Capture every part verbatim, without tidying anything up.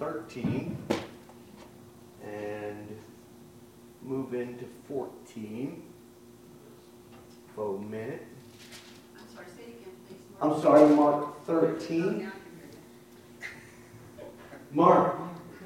thirteen and move into fourteen for a minute. I'm sorry, say it again, please. I'm sorry, Mark thirteen. Mark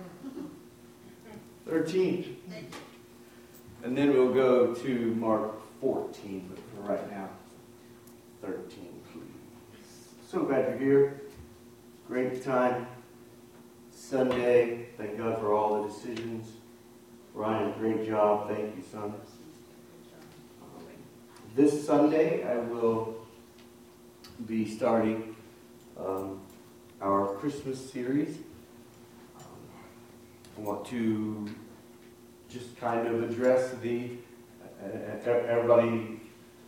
thirteen. And then we'll go to Mark fourteen, but for right now, thirteen, please. So glad you're here. Great time. Sunday. Thank God for all the decisions. Ryan, great job. Thank you, son. Um, this Sunday, I will be starting um, our Christmas series. Um, I want to just kind of address the, uh, everybody,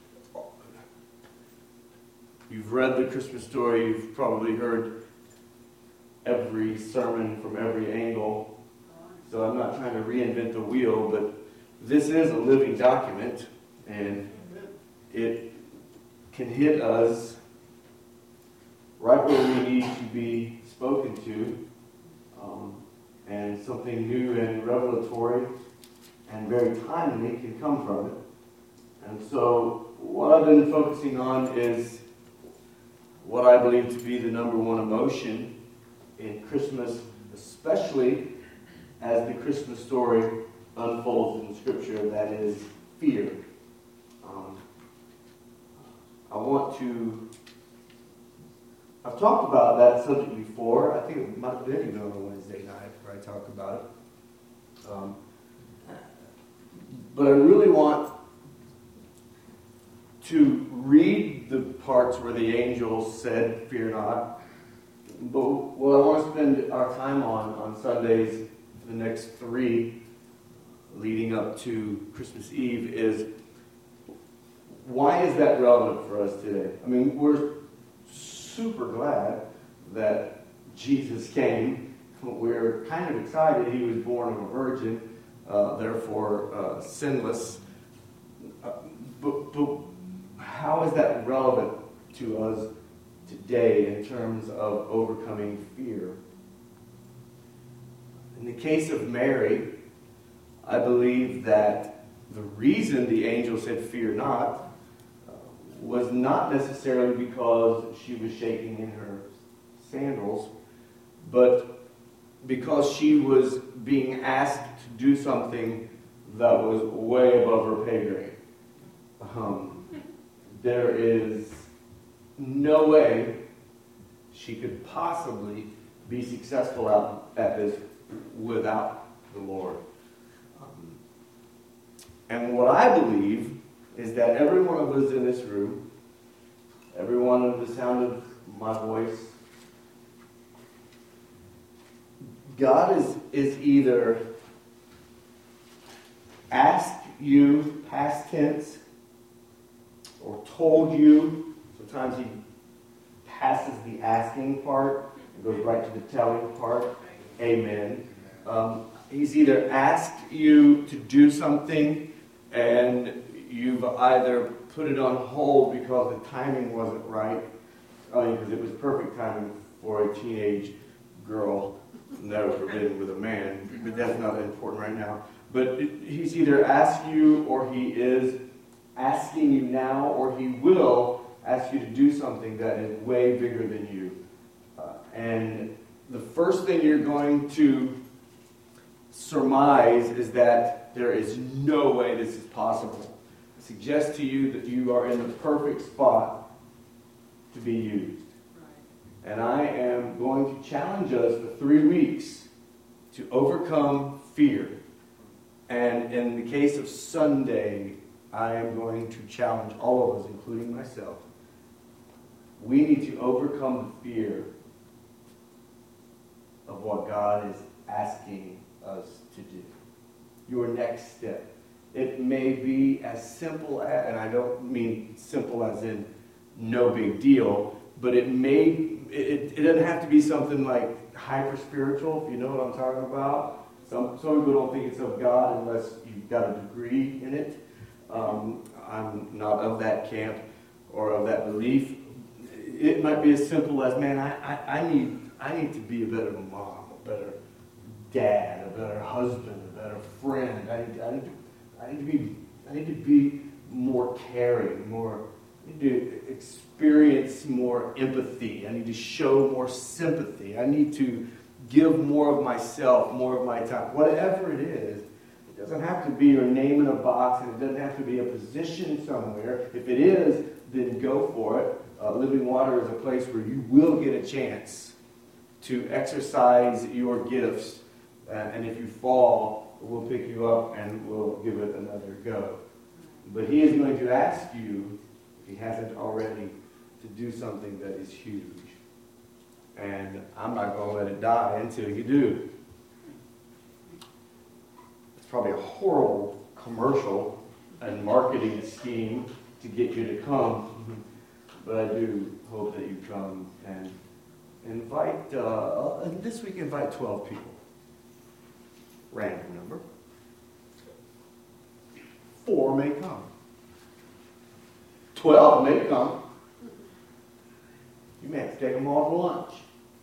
you've read the Christmas story, you've probably heard every sermon from every angle, so I'm not trying to reinvent the wheel, but this is a living document, and it can hit us right where we need to be spoken to, um, and something new and revelatory and very timely can come from it. And so what I've been focusing on is what I believe to be the number one emotion in Christmas, especially as the Christmas story unfolds in Scripture, that is fear. Um, I want to... I've talked about that subject before. I think it might have been even on a Wednesday night where I talked about it. Um, But I really want to read the parts where the angels said, "Fear not." But what I want to spend our time on on Sundays, the next three, leading up to Christmas Eve, is why is that relevant for us today? I mean, we're super glad that Jesus came. We're kind of excited he was born of a virgin. Uh, therefore uh, sinless. Uh, but, but how is that relevant to us today in terms of overcoming fear? In the case of Mary, I believe that the reason the angel said fear not uh, was not necessarily because she was shaking in her sandals, but because she was being asked to do something that was way above her pay grade. Um, there is no way she could possibly be successful out at this without the Lord. Um, and what I believe is that every one of us in this room, every one of the sound of my voice, God is, is either asked you, past tense, or told you. Sometimes he passes the asking part and goes right to the telling part. Amen. Um, he's either asked you to do something and you've either put it on hold because the timing wasn't right. I mean, because it was perfect timing for a teenage girl. Never forbidden with a man, but that's not important right now. But it, he's either asked you, or he is asking you now, or he will ask you to do something that is way bigger than you. Uh, and the first thing you're going to surmise is that there is no way this is possible. I suggest to you that you are in the perfect spot to be used. And I am going to challenge us for three weeks to overcome fear. And in the case of Sunday, I am going to challenge all of us, including myself. We need to overcome the fear of what God is asking us to do. Your next step. It may be as simple as, and I don't mean simple as in no big deal, but it may, it, it doesn't have to be something like hyper spiritual, if you know what I'm talking about. Some, some people don't think it's of God unless you've got a degree in it. Um, I'm not of that camp or of that belief. It might be as simple as, man, I, I, I need I need to be a better mom, a better better husband, a better friend. I need, I need, to, I need to be, I need to be more caring, more, I need to experience more empathy. I need to show more sympathy. I need to give more of myself, more of my time. Whatever it is, it doesn't have to be your name in a box, and it doesn't have to be a position somewhere. If it is, then go for it. Uh, Living Water is a place where you will get a chance to exercise your gifts. Uh, and if you fall, we'll pick you up and we'll give it another go. But he is going to ask you, if he hasn't already, to do something that is huge. And I'm not going to let it die until you do. It's probably a horrible commercial and marketing scheme to get you to come. But I do hope that you come and invite, uh, and this week invite twelve people. Random number. Four may come. Twelve may come. You may have to take them all to lunch.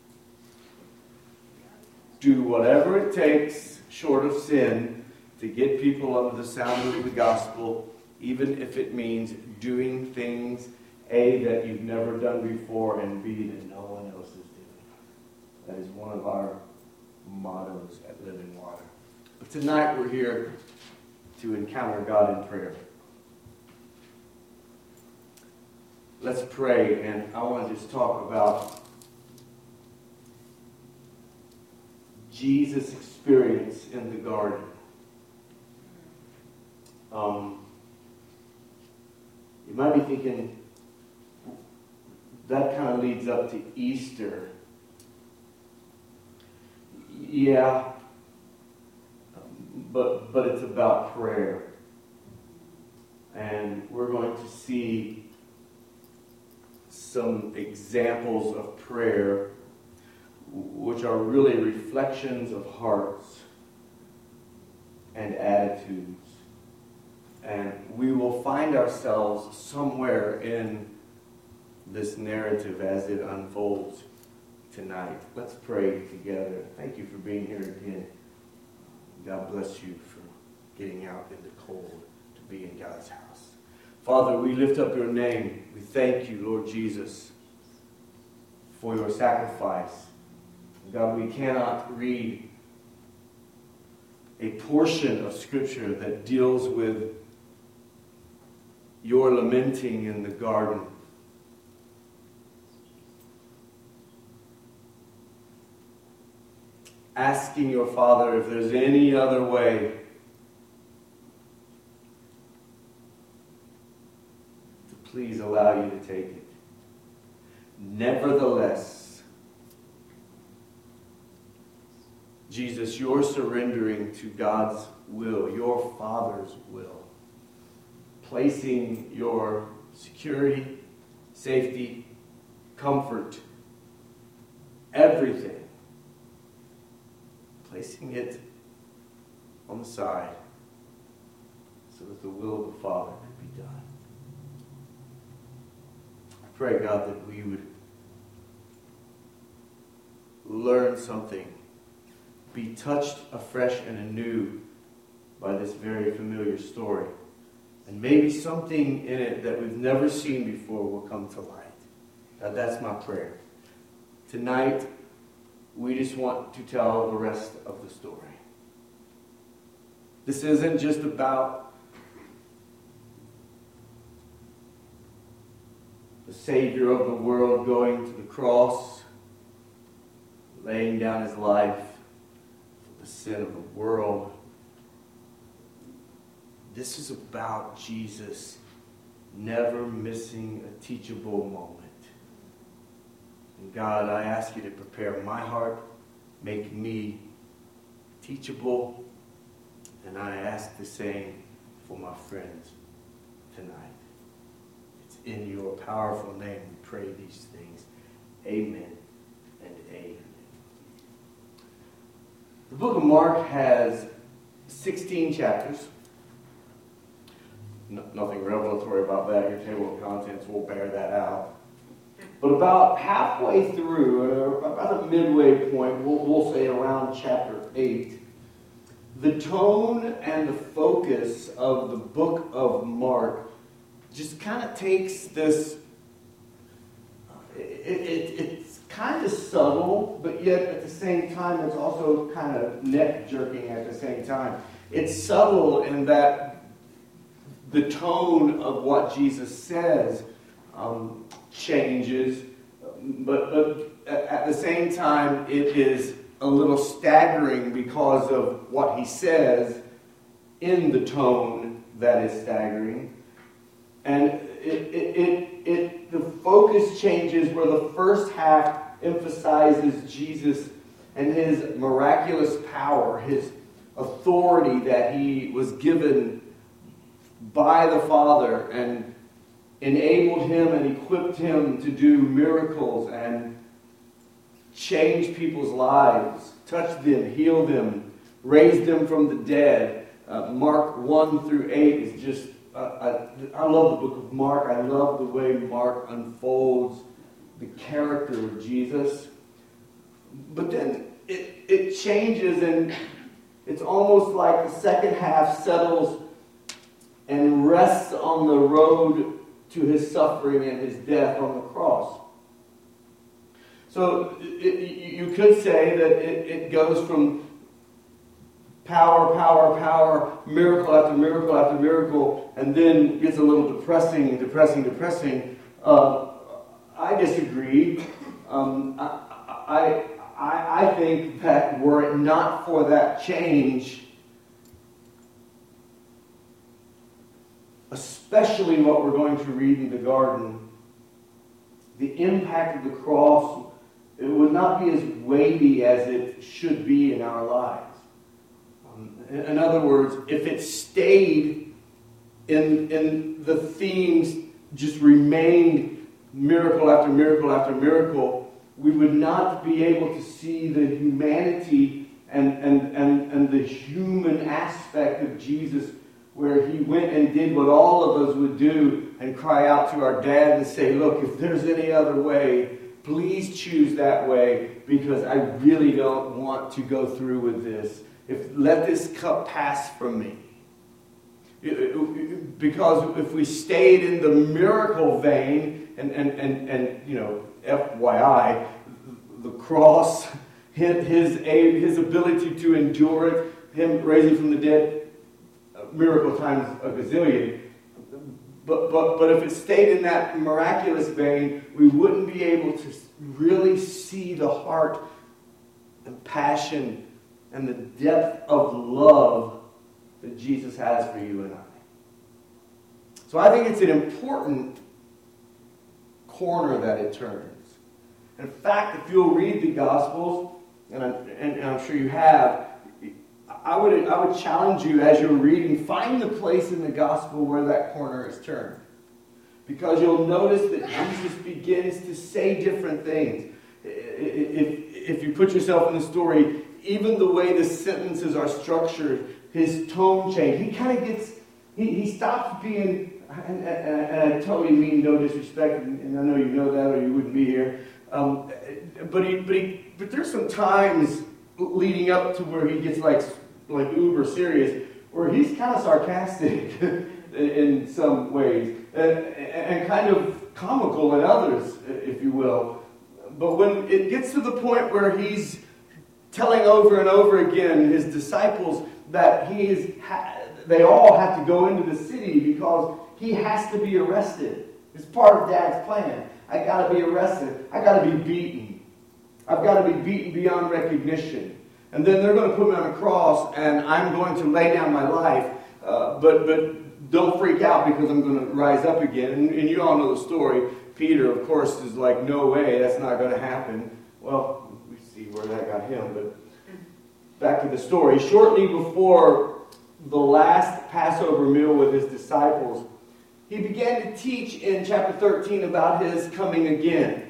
Do whatever it takes, short of sin, to get people under the sound of the gospel, even if it means doing things, A, that you've never done before, and B, that no one else is doing. That is one of our mottos at Living Water. But tonight we're here to encounter God in prayer. Let's pray, and I want to just talk about Jesus' experience in the garden. Um, you might be thinking, that kind of leads up to Easter. Yeah, but but it's about prayer. And we're going to see some examples of prayer which are really reflections of hearts and attitudes. And we will find ourselves somewhere in this narrative as it unfolds tonight. Let's pray together. Thank you for being here again. God bless you for getting out in the cold to be in God's house. Father, we lift up your name. We thank you, Lord Jesus, for your sacrifice. God, we cannot read a portion of Scripture that deals with your lamenting in the garden. Asking your Father if there's any other way to please allow you to take it. Nevertheless, Jesus, you're surrendering to God's will, your Father's will, placing your security, safety, comfort, everything, placing it on the side so that the will of the Father could be done. I pray, God, that we would learn something, be touched afresh and anew by this very familiar story. And maybe something in it that we've never seen before will come to light. God, that's my prayer. Tonight, we just want to tell the rest of the story. This isn't just about the Savior of the world going to the cross, laying down his life for the sin of the world. This is about Jesus never missing a teachable moment. And God, I ask you to prepare my heart, make me teachable, and I ask the same for my friends tonight. It's in your powerful name we pray these things. Amen and amen. The book of Mark has sixteen chapters. No, nothing revelatory about that. Your table of contents will bear that out. But about halfway through, or about a midway point, we'll, we'll say around chapter eight, the tone and the focus of the book of Mark just kind of takes this, it, it, it's kind of subtle, but yet at the same time it's also kind of neck-jerking at the same time. It's subtle in that the tone of what Jesus says um, changes, but, but at the same time it is a little staggering because of what he says in the tone that is staggering. And it, it, it, it, the focus changes where the first half emphasizes Jesus and his miraculous power, his authority that he was given by the Father and enabled him and equipped him to do miracles and change people's lives, touch them, heal them, raise them from the dead. Uh, Mark one through eight is just, uh, I, I love the book of Mark. I love the way Mark unfolds the character of Jesus. But then it, it changes, and it's almost like the second half settles and rests on the road to his suffering and his death on the cross. So it, you could say that it, it goes from power, power, power, miracle after miracle after miracle, and then gets a little depressing, depressing, depressing. Uh, I disagree. Um, I, I, I think that were it not for that change, especially what we're going to read in the garden, the impact of the cross, it would not be as weighty as it should be in our lives. Um, in other words, if it stayed in, in the themes, just remained miracle after miracle after miracle, we would not be able to see the humanity and, and, and, and the human aspect of Jesus, where he went and did what all of us would do and cry out to our dad and say, look, if there's any other way, please choose that way, because I really don't want to go through with this. If let this cup pass from me. Because if we stayed in the miracle vein, and, and, and, and you know, F Y I, the cross, his, his, his ability to endure it, him raising from the dead, miracle times a gazillion. But, but, but if it stayed in that miraculous vein, we wouldn't be able to really see the heart and passion and the depth of love that Jesus has for you and I. So I think it's an important corner that it turns. In fact, if you'll read the Gospels, and I'm, and I'm sure you have, I would, I would challenge you as you're reading, find the place in the gospel where that corner is turned. Because you'll notice that Jesus begins to say different things. If, if you put yourself in the story, even the way the sentences are structured, his tone change. He kind of gets, he, he stops being, and, and, and I totally mean no disrespect, and, and I know you know that or you wouldn't be here. Um, but, he, but, he, but there's some times leading up to where he gets like, like uber serious, where he's kind of sarcastic in some ways, and, and kind of comical in others, if you will. But when it gets to the point where he's telling over and over again his disciples that he is, they all have to go into the city because he has to be arrested. It's part of Dad's plan. I got to be arrested. I got to be beaten. I've got to be beaten beyond recognition. And then they're going to put me on a cross, and I'm going to lay down my life. Uh, but but don't freak out, because I'm going to rise up again. And, and you all know the story. Peter, of course, is like, no way, that's not going to happen. Well, we see where that got him. But back to the story. Shortly before the last Passover meal with his disciples, he began to teach in chapter thirteen about his coming again.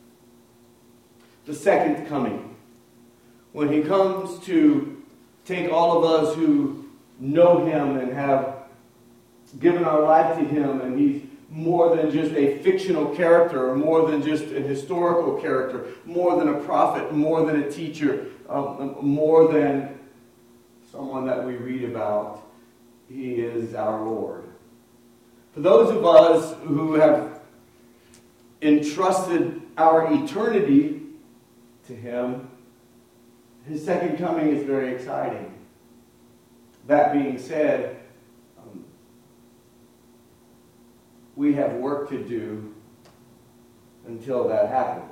The second coming. When he comes to take all of us who know him and have given our life to him, and he's more than just a fictional character, or more than just a historical character, more than a prophet, more than a teacher, um, more than someone that we read about. He is our Lord. For those of us who have entrusted our eternity to Him, His second coming is very exciting. That being said, um, we have work to do until that happens.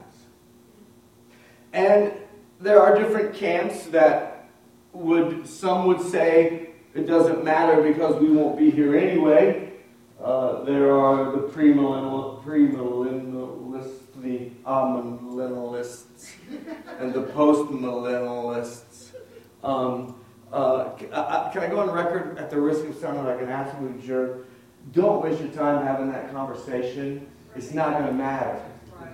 And there are different camps that would, some would say it doesn't matter because we won't be here anyway. Uh, there are the premillennial, premillennialists, the amillennialists, and the postmillennialists. Um, uh, can I go on record at the risk of sounding like an absolute jerk? Don't waste your time having that conversation. It's not going to matter.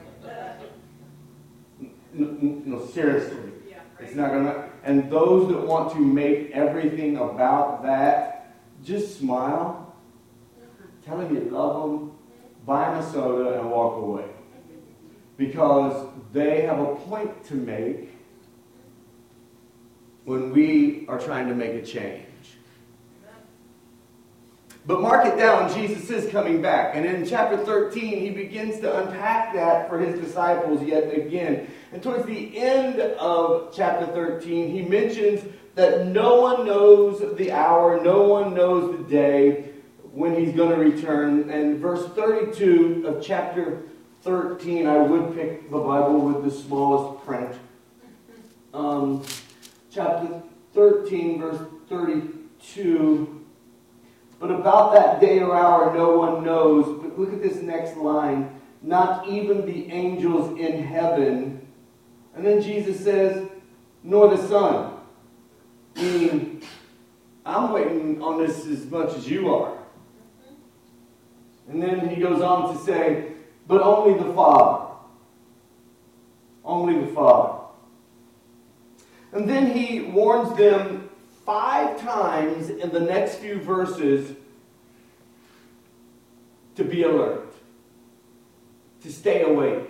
No, no, seriously. It's not going to. And those that want to make everything about that, just smile, tell them you love them, buy them a soda, and walk away. Because they have a point to make when we are trying to make a change. But mark it down, Jesus is coming back. And in chapter thirteen, he begins to unpack that for his disciples yet again. And towards the end of chapter thirteen, he mentions that no one knows the hour, no one knows the day when he's going to return. And verse thirty-two of chapter thirteen, I would pick the Bible with the smallest print. Um, chapter thirteen, verse thirty-two. But about that day or hour, no one knows. But look at this next line. Not even the angels in heaven. And then Jesus says, nor the Son. Meaning, I'm waiting on this as much as you are. And then he goes on to say, but only the Father. Only the Father. And then he warns them five times in the next few verses to be alert, to stay awake.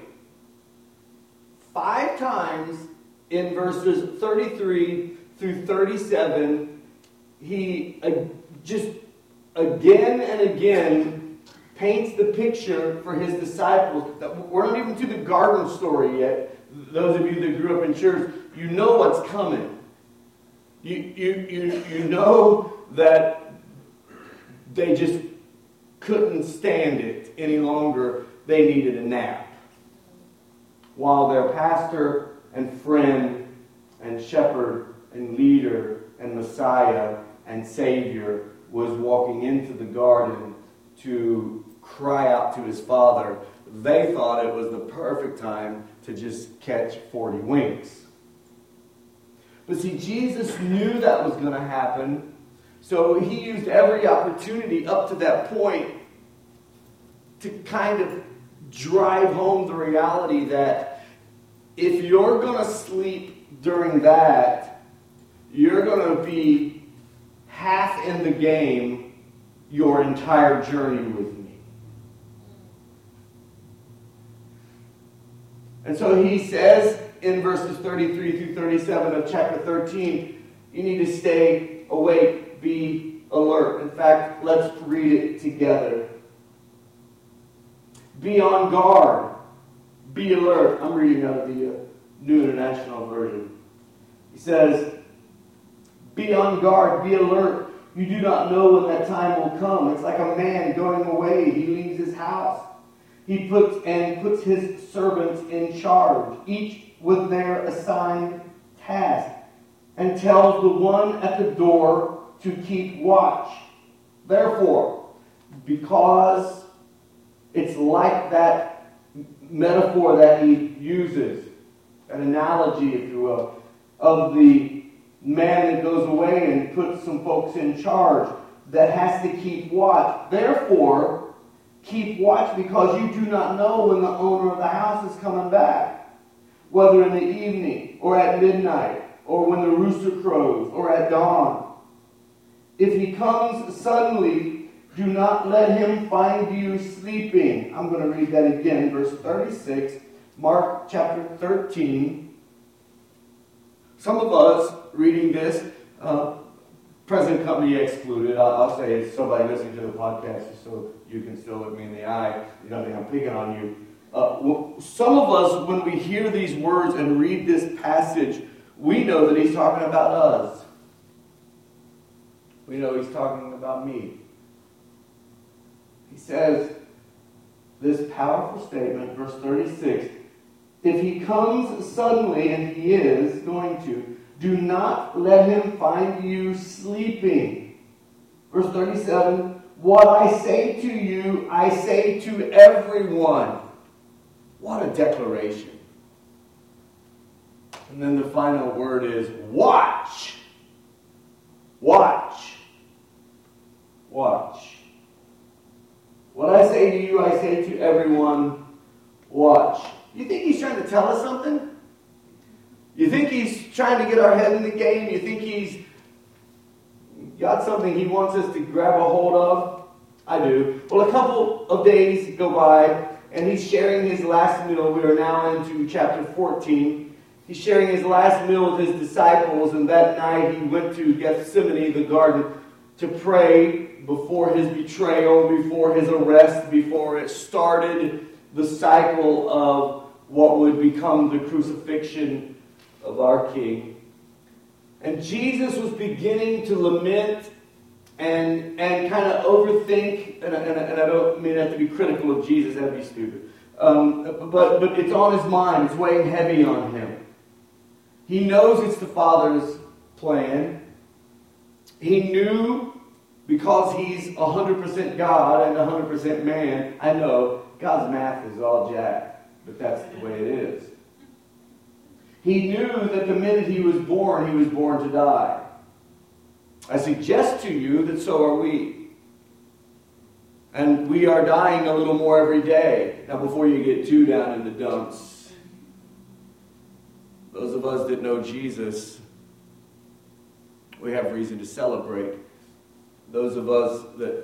Five times in verses thirty-three through thirty-seven, he uh, just again and again paints the picture for his disciples. We're not even to the garden story yet. Those of you that grew up in church, you know what's coming. You, you, you, you know that they just couldn't stand it any longer. They needed a nap. While their pastor and friend and shepherd and leader and Messiah and Savior was walking into the garden to cry out to his Father, they thought it was the perfect time to just catch forty winks. But see, Jesus knew that was going to happen, so he used every opportunity up to that point to kind of drive home the reality that if you're going to sleep during that, you're going to be half in the game your entire journey with me. And so he says in verses thirty-three through thirty-seven of chapter thirteen, you need to stay awake, be alert. In fact, let's read it together. Be on guard, be alert. I'm reading out of the uh, New International Version. He says, be on guard, be alert. You do not know when that time will come. It's like a man going away. He leaves his house. He puts and puts his servants in charge, each with their assigned task, and tells the one at the door to keep watch. Therefore, because it's like that metaphor that he uses, an analogy, if you will, of the man that goes away and puts some folks in charge that has to keep watch. Therefore, keep watch because you do not know when the owner of the house is coming back, whether in the evening or at midnight or when the rooster crows or at dawn. If he comes suddenly, do not let him find you sleeping. I'm going to read that again, verse thirty-six, Mark chapter thirteen. Some of us reading this uh, present company excluded. I'll, I'll say it's somebody listening to the podcast just so you can still look me in the eye. You don't think I'm picking on you. Uh, well, some of us, when we hear these words and read this passage, we know that he's talking about us. We know he's talking about me. He says this powerful statement, verse thirty-six, if he comes suddenly, and he is going to, do not let him find you sleeping. Verse thirty-seven, what I say to you, I say to everyone. What a declaration. And then the final word is watch. Watch. Watch. What I say to you, I say to everyone, watch. You think he's trying to tell us something? You think he's trying to get our head in the game? You think he's got something he wants us to grab a hold of? I do. Well, a couple of days go by, and he's sharing his last meal. We are now into chapter fourteen. He's sharing his last meal with his disciples, and that night he went to Gethsemane, the garden, to pray before his betrayal, before his arrest, before it started the cycle of what would become the crucifixion of our King. And Jesus was beginning to lament and and kind of overthink, and, and, and I don't mean that to be critical of Jesus, that'd be stupid. Um, but, but it's on his mind, it's weighing heavy on him. He knows it's the Father's plan. He knew, because he's one hundred percent God and one hundred percent man, I know, God's math is all jacked, but that's the way it is. He knew that the minute he was born, he was born to die. I suggest to you that so are we. And we are dying a little more every day. Now, before you get too down in the dumps, those of us that know Jesus, we have reason to celebrate. Those of us that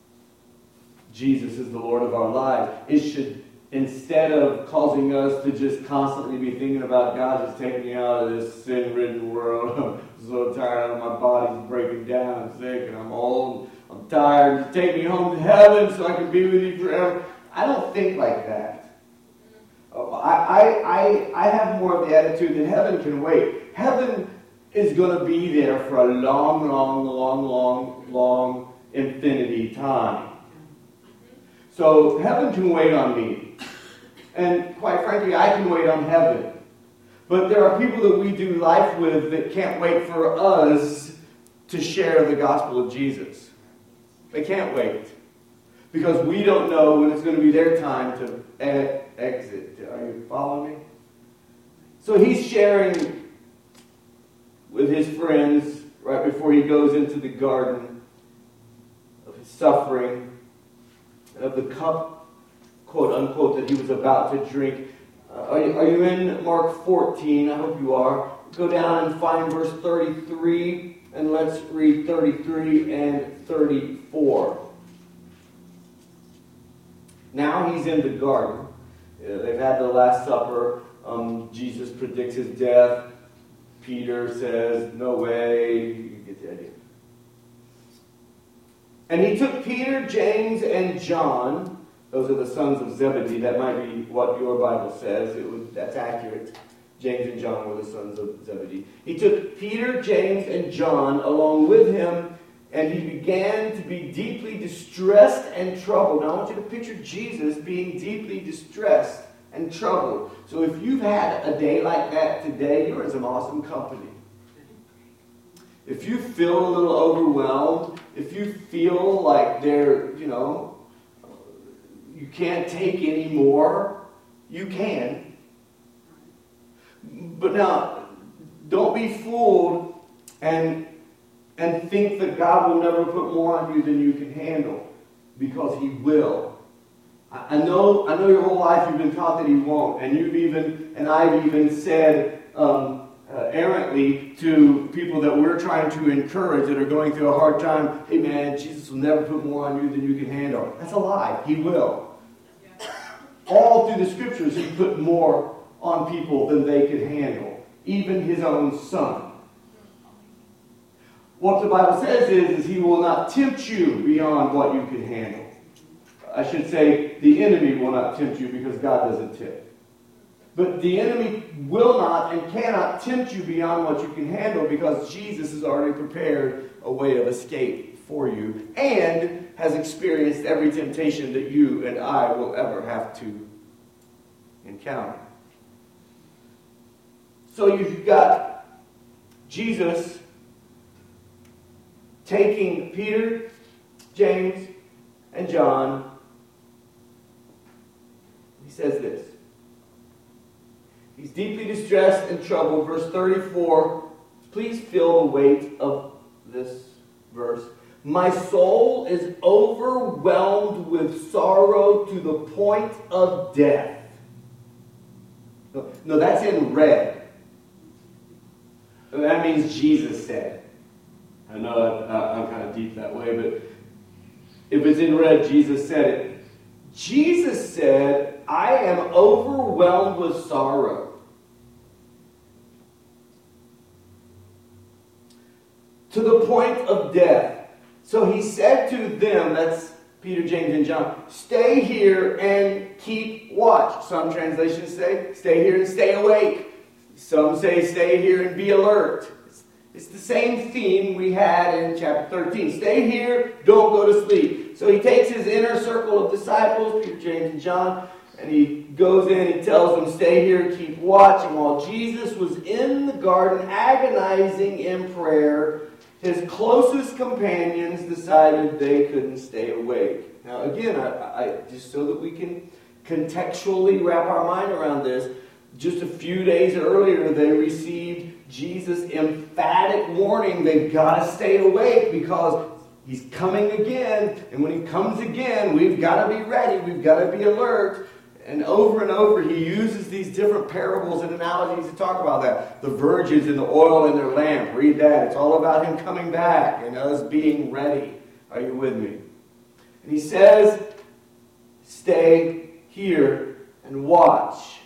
Jesus is the Lord of our lives, it should, instead of causing us to just constantly be thinking about God just taking me out of this sin-ridden world. I'm so tired, my body's breaking down, I'm sick, and I'm old, I'm tired, just take me home to heaven so I can be with you forever. I don't think like that. Oh, I, I, I, I have more of the attitude that heaven can wait. Heaven is going to be there for a long, long, long, long, long infinity time. So heaven can wait on me. And quite frankly, I can wait on heaven. But there are people that we do life with that can't wait for us to share the gospel of Jesus. They can't wait. Because we don't know when it's going to be their time to e- exit. Are you following me? So he's sharing with his friends right before he goes into the garden of his suffering, of the cup, quote unquote, that he was about to drink. Uh, are, you, are you in Mark fourteen? I hope you are. Go down and find verse thirty-three, and let's read thirty-three and thirty-four. Now he's in the garden. Uh, they've had the Last Supper. Um, Jesus predicts his death. Peter says, no way. You get the idea. And he took Peter, James, and John. Those are the sons of Zebedee. That might be what your Bible says. It was, that's accurate. James and John were the sons of Zebedee. He took Peter, James, and John along with him, and he began to be deeply distressed and troubled. Now I want you to picture Jesus being deeply distressed and troubled. So if you've had a day like that today, you're in some awesome company. If you feel a little overwhelmed, if you feel like there, you know, you can't take any more, you can. But now, don't be fooled and and think that God will never put more on you than you can handle, because He will. I, I know, I know your whole life you've been taught that He won't, and you've even, and I've even said um, uh, errantly to people that we're trying to encourage that are going through a hard time, hey man, Jesus will never put more on you than you can handle. That's a lie. He will. All through the Scriptures, He put more on people than they could handle, even His own Son. what the Bible says is, is he will not tempt you beyond what you can handle. I should say the enemy will not tempt you because God doesn't tempt. But the enemy will not and cannot tempt you beyond what you can handle because Jesus has already prepared a way of escape for you and has experienced every temptation that you and I will ever have to encounter. So you've got Jesus taking Peter, James, and John. He says this. He's deeply distressed and troubled. Verse thirty-four. Please feel the weight of this verse. My soul is overwhelmed with sorrow to the point of death. No, no that's in red. That means Jesus said. I know I'm kind of deep that way, but if it's in red, Jesus said it. Jesus said, I am overwhelmed with sorrow. To the point of death. So he said to them, that's Peter, James, and John, stay here and keep watch. Some translations say, stay here and stay awake. Some say, stay here and be alert. It's, it's the same theme we had in chapter thirteen. Stay here, don't go to sleep. So he takes his inner circle of disciples, Peter, James, and John, and he goes in, he tells them, stay here, keep watch. And while Jesus was in the garden agonizing in prayer, his closest companions decided they couldn't stay awake. Now again, I, I, just so that we can contextually wrap our mind around this, just a few days earlier they received Jesus' emphatic warning, they've got to stay awake because he's coming again. And when he comes again, we've got to be ready, we've got to be alert. And over and over, he uses these different parables and analogies to talk about that. The virgins and the oil in their lamp. Read that. It's all about him coming back and us being ready. Are you with me? And he says, stay here and watch.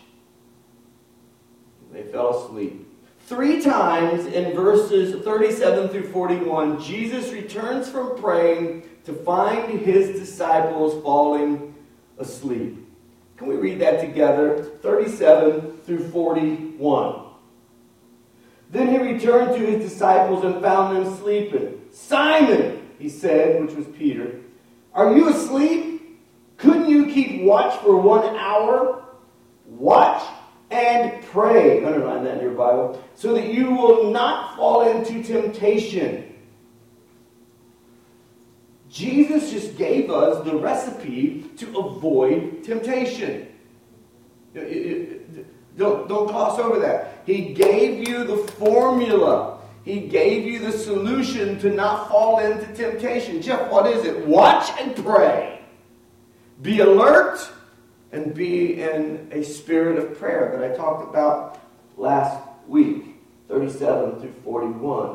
They fell asleep. Three times in verses thirty-seven through forty-one, Jesus returns from praying to find his disciples falling asleep. Can we read that together? thirty-seven through forty-one. Then he returned to his disciples and found them sleeping. Simon, he said, which was Peter, are you asleep? Couldn't you keep watch for one hour? Watch and pray, underline that in your Bible, so that you will not fall into temptation. Jesus just gave us the recipe to avoid temptation. Don't, don't gloss over that. He gave you the formula. He gave you the solution to not fall into temptation. Jeff, what is it? Watch and pray. Be alert and be in a spirit of prayer that I talked about last week, thirty-seven through forty-one.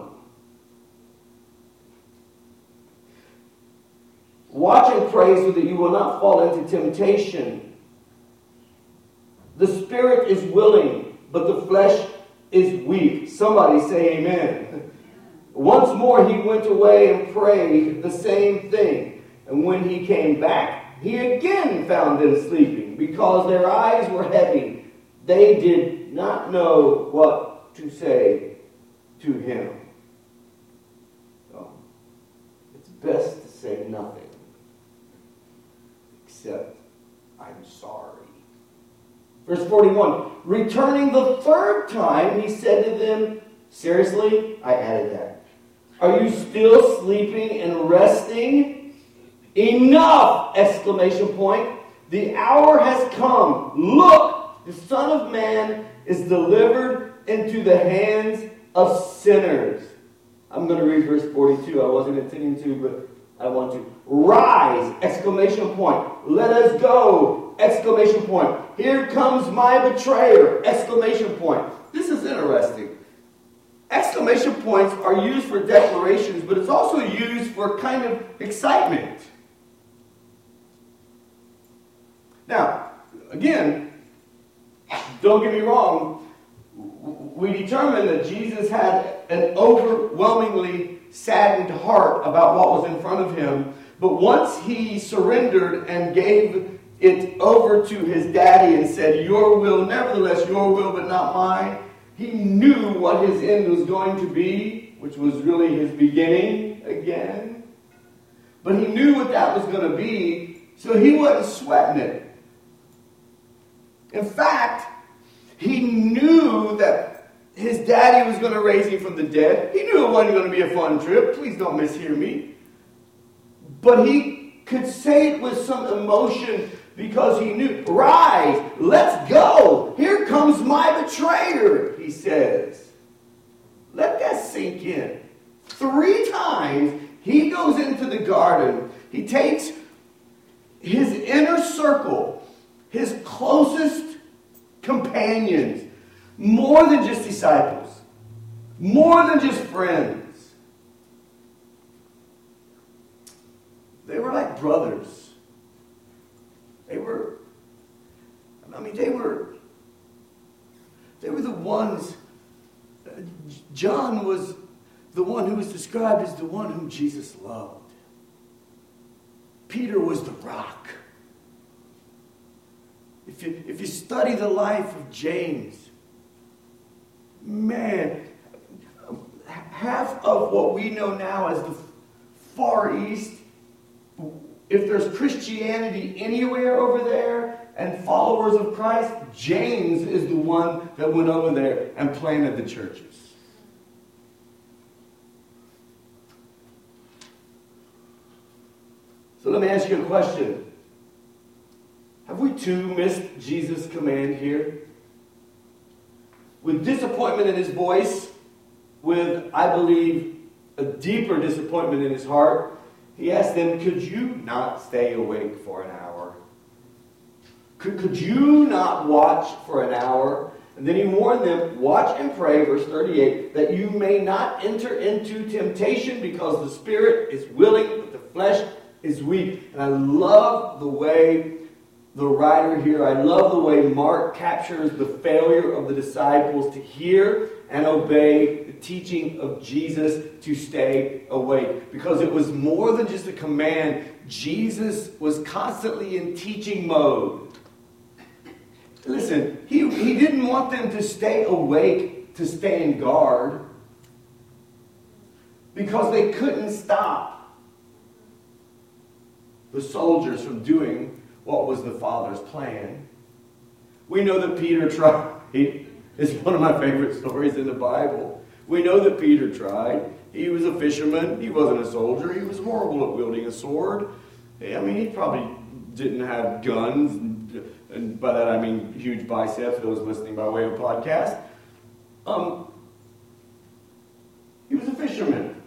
Watch and pray so that you will not fall into temptation. The spirit is willing, but the flesh is weak. Somebody say amen. Once more he went away and prayed the same thing. And when he came back, he again found them sleeping, because their eyes were heavy. They did not know what to say to him. So, it's best to say nothing. Except, I'm sorry. Verse forty-one, returning the third time, he said to them, seriously, I added that. Are you still sleeping and resting? Enough! Exclamation point. The hour has come. Look, the Son of Man is delivered into the hands of sinners. I'm going to read verse forty-two. I wasn't intending to, but I want to. Rise! Exclamation point. Let us go! Exclamation point. Here comes my betrayer! Exclamation point. This is interesting. Exclamation points are used for declarations, but it's also used for kind of excitement. Now, again, don't get me wrong. we determined that Jesus had an overwhelmingly saddened heart about what was in front of him. But once he surrendered and gave it over to his daddy and said, your will, nevertheless, your will, but not mine, he knew what his end was going to be, which was really his beginning again. But he knew what that was going to be, so he wasn't sweating it. In fact, he knew that his daddy was going to raise him from the dead. He knew it wasn't going to be a fun trip. Please don't mishear me. But he could say it with some emotion because he knew, rise, let's go. Here comes my betrayer, he says. Let that sink in. Three times he goes into the garden. He takes his inner circle, his closest companions, more than just disciples, more than just friends. They were like brothers. They were, I mean, they were, they were the ones, uh, John was the one who was described as the one whom Jesus loved. Peter was the rock. If you, if you study the life of James, man, half of what we know now as the Far East, if there's Christianity anywhere over there and followers of Christ, James is the one that went over there and planted the churches. So let me ask you a question. Have we too missed Jesus' command here? With disappointment in his voice, with, I believe, a deeper disappointment in his heart, he asked them, could you not stay awake for an hour? Could, could you not watch for an hour? And then he warned them, watch and pray, verse thirty-eight, that you may not enter into temptation, because the spirit is willing, but the flesh is weak. And I love the way the writer here, I love the way Mark captures the failure of the disciples to hear and obey the teaching of Jesus to stay awake. Because it was more than just a command. Jesus was constantly in teaching mode. Listen, he, he didn't want them to stay awake to stay in guard, because they couldn't stop the soldiers from doing what was the Father's plan. We know that Peter tried. It's one of my favorite stories in the Bible. We know that Peter tried. He was a fisherman. He wasn't a soldier. He was horrible at wielding a sword. I mean, he probably didn't have guns. And, and by that I mean huge biceps, those listening by way of podcast. Um, he was a fisherman.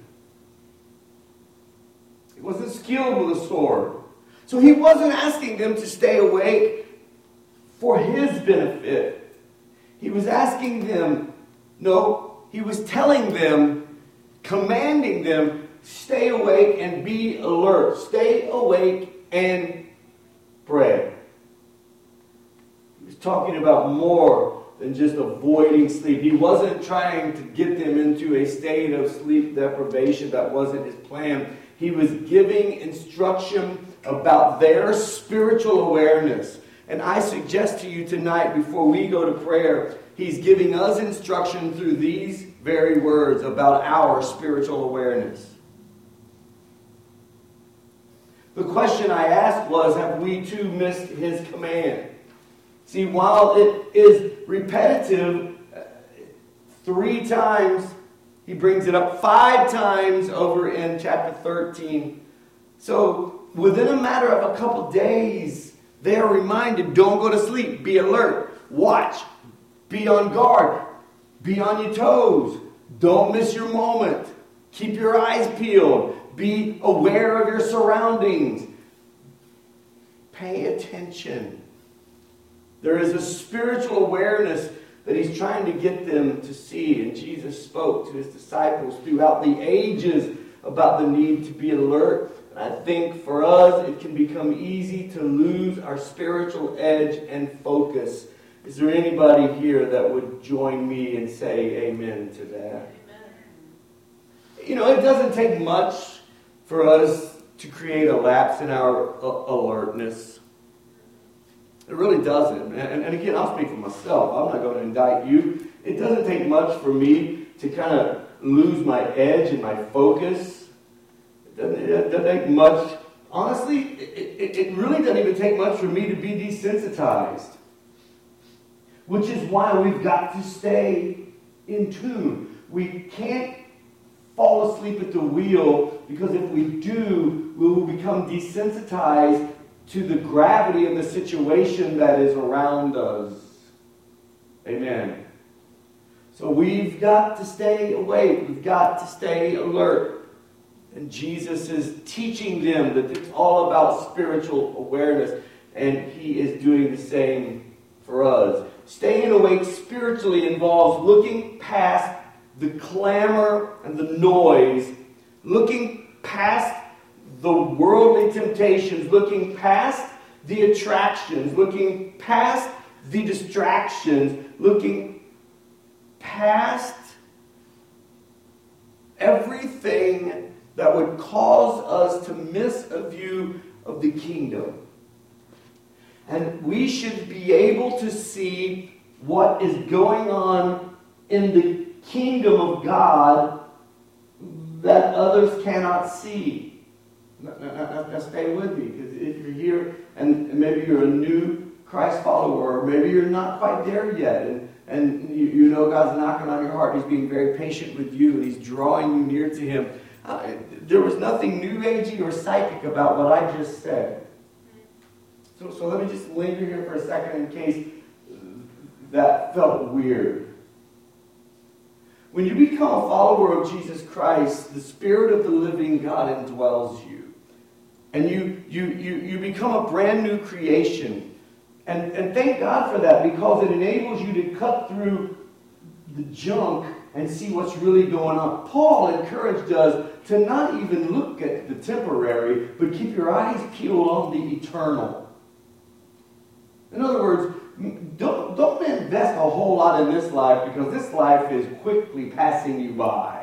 He wasn't skilled with a sword. So he wasn't asking them to stay awake for his benefit. He was asking them, no, he was telling them, commanding them, stay awake and be alert. Stay awake and pray. He was talking about more than just avoiding sleep. He wasn't trying to get them into a state of sleep deprivation. That wasn't his plan. He was giving instruction about their spiritual awareness. And I suggest to you tonight, before we go to prayer, he's giving us instruction through these very words about our spiritual awareness. The question I asked was, have we too missed his command? See, while it is repetitive, three times, he brings it up five times over in chapter thirteen. So within a matter of a couple days, they are reminded, don't go to sleep, be alert, watch, be on guard, be on your toes, don't miss your moment, keep your eyes peeled, be aware of your surroundings, pay attention. There is a spiritual awareness that he's trying to get them to see. And Jesus spoke to his disciples throughout the ages about the need to be alert. And I think for us, it can become easy to lose our spiritual edge and focus. Is there anybody here that would join me and say amen to that? You know, it doesn't take much for us to create a lapse in our uh, alertness. It really doesn't. And, and again, I'll speak for myself. I'm not going to indict you. It doesn't take much for me to kind of lose my edge and my focus. It doesn't, it doesn't take much. Honestly, it, it, it really doesn't even take much for me to be desensitized. Which is why we've got to stay in tune. We can't fall asleep at the wheel, because if we do, we will become desensitized to the gravity of the situation that is around us. Amen. So we've got to stay awake. We've got to stay alert. And Jesus is teaching them that it's all about spiritual awareness. And He is doing the same for us. Staying awake spiritually involves looking past the clamor and the noise, looking past the worldly temptations, looking past the attractions, looking past the distractions, looking past everything that would cause us to miss a view of the kingdom. And we should be able to see what is going on in the kingdom of God that others cannot see. Now, now, now stay with me, because if you're here and maybe you're a new Christ follower, or maybe you're not quite there yet, and, and you, you know God's knocking on your heart, He's being very patient with you, and He's drawing you near to Him. Uh, there was nothing new agey or psychic about what I just said. So, so let me just linger here for a second in case that felt weird. When you become a follower of Jesus Christ, the Spirit of the living God indwells you. And you, you, you, you become a brand new creation. And, and thank God for that, because it enables you to cut through the junk and see what's really going on. Paul encouraged us to not even look at the temporary, but keep your eyes peeled on the eternal. In other words, don't, don't invest a whole lot in this life, because this life is quickly passing you by.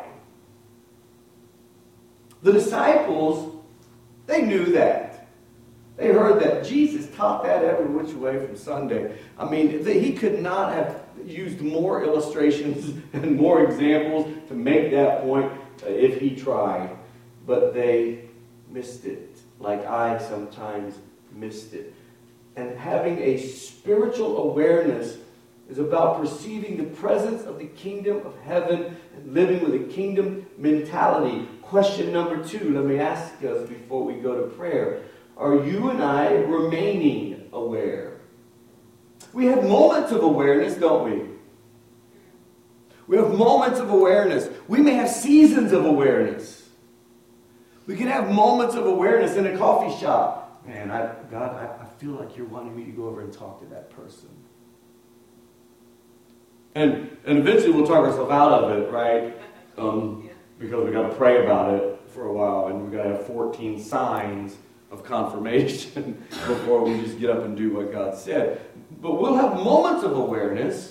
The disciples, they knew that. They heard that Jesus taught that every which way from Sunday. I mean, he could not have used more illustrations and more examples to make that point if he tried. But they missed it, like I sometimes missed it. And having a spiritual awareness is about perceiving the presence of the kingdom of heaven and living with a kingdom mentality. Question number two, let me ask us before we go to prayer. Are you and I remaining aware? We have moments of awareness, don't we? We have moments of awareness. We may have seasons of awareness. We can have moments of awareness in a coffee shop. Man, I, God, I, I feel like you're wanting me to go over and talk to that person. And, and eventually we'll talk ourselves out of it, right? Um, because we've got to pray about it for a while, and we've got to have fourteen signs of confirmation before we just get up and do what God said. But we'll have moments of awareness.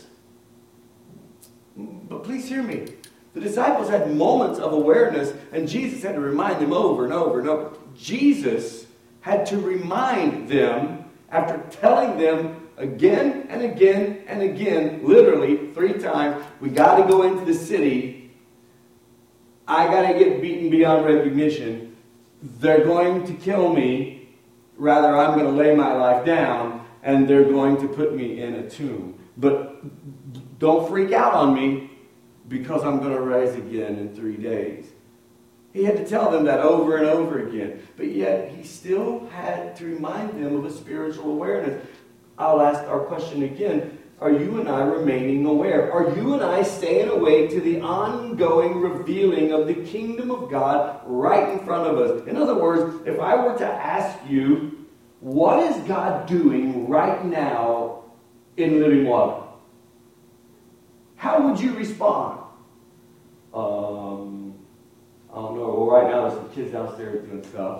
But please hear me. The disciples had moments of awareness, and Jesus had to remind them over and over and over. Jesus had to remind them, after telling them again and again and again, literally three times, we got to go into the city. I got to get beaten beyond recognition. They're going to kill me. Rather, I'm going to lay my life down, and they're going to put me in a tomb. But don't freak out on me, because I'm going to rise again in three days. He had to tell them that over and over again. But yet, he still had to remind them of a spiritual awareness. I'll ask our question again. Are you and I remaining aware? Are you and I staying awake to the ongoing revealing of the kingdom of God right in front of us? In other words, if I were to ask you, what is God doing right now in Living Water? How would you respond? Um, I don't know. Well, right now there's some kids downstairs doing stuff.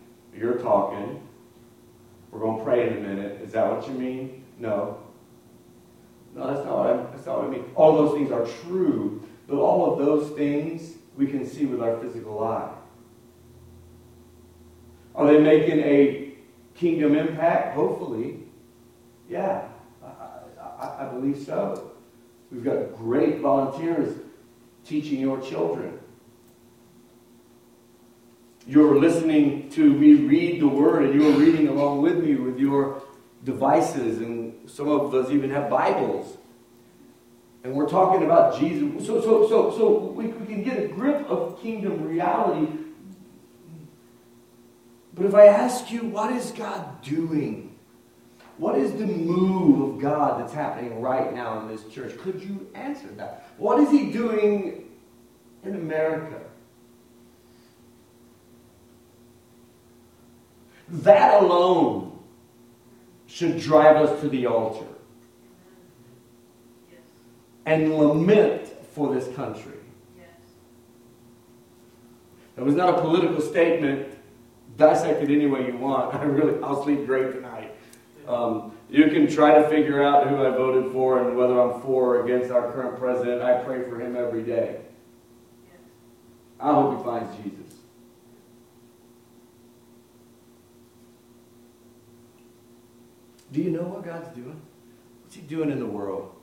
You're talking. We're going to pray in a minute. Is that what you mean? No. No, that's not what I, that's not what I mean. All those things are true, but all of those things we can see with our physical eye. Are they making a kingdom impact? Hopefully. Yeah, I, I, I believe so. We've got great volunteers teaching your children. You're listening to me read the Word, and you're reading along with me with your devices, and some of us even have Bibles. And we're talking about Jesus. So, so, so, so we, we can get a grip of kingdom reality. But if I ask you, what is God doing? What is the move of God that's happening right now in this church? Could you answer that? What is He doing in America? That alone should drive us to the altar and lament for this country. That was not a political statement. Dissect it any way you want. I really, I'll sleep great tonight. Um, you can try to figure out who I voted for and whether I'm for or against our current president. I pray for him every day. I hope he finds Jesus. Do you know what God's doing? What's He doing in the world?